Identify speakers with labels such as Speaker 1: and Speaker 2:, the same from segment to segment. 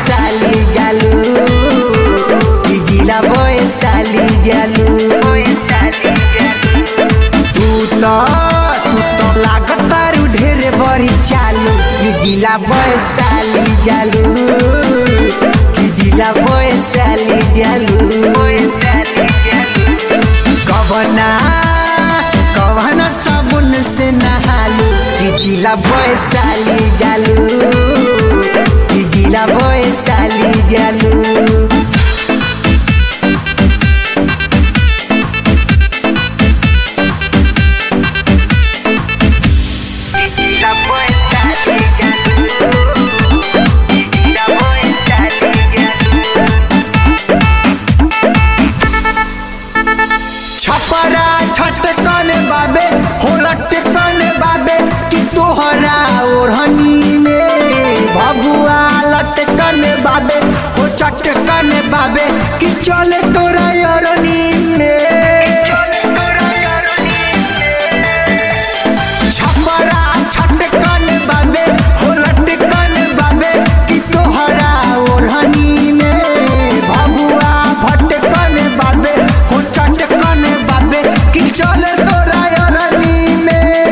Speaker 1: वैशाली जालू कि जिला वैशाली जालू। तू तो लागतारू ढेर बड़ी चालू कि जिला वैशाली जालू कि जिला वैशाली जालू। कवना साबुन से नहालू कि जिला वैशाली जालू कि जिला वैशाली जालू। छपरा छटकन बाबे हो लटकन बाबे कि तोहरा ओढ़नी में भगुआ लटकन बाबे हो चटकन बाबे कि चले तोरा अरनी में। छपरा छटकन बाबे हो लटकन बाबे कि तोहरा ओढ़नी में भगुआ भटकन बाबे हो चटकन बाबे कि चले तोरा अरनी में।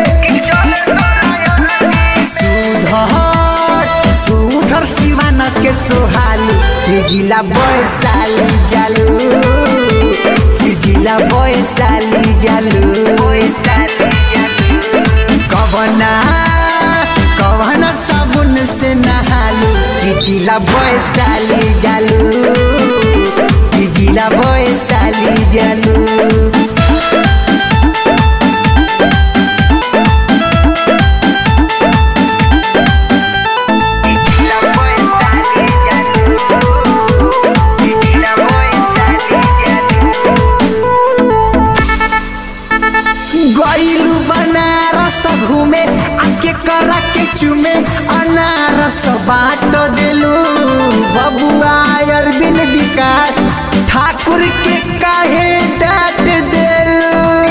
Speaker 1: सुधर सिवान के सोहालू कि जिला वैशाली जालू कि जिला वैशाली जालू। कवना साबुन से नहालू कि जिला वैशाली जालू कि जिला वैशाली जालू। गईलू बनारस घूमे आके करा के चुमे अनारस बाट दिलू बबुआ अरविंद विकास ठाकुर के काहे डांट दिलू।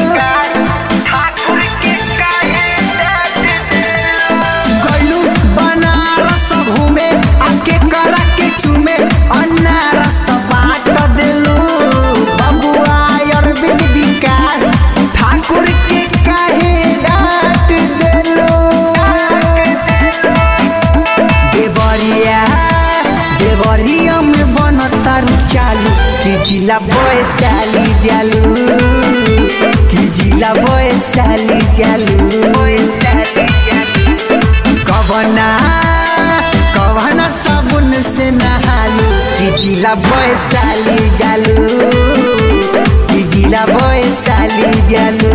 Speaker 1: गईलू बनारस घूमे आके करा के चुमे अनारस बाट दिलू बबुआ अरविंद विकास ठाकुर के काहे डांट दिलो। देवरिया में बनतारू चालू कि जिला वैशाली जालू कि जिला वैशाली जालू। कवना साबुन से नहालू कि जिला वैशाली जालू कि जिला वैशाली जालू।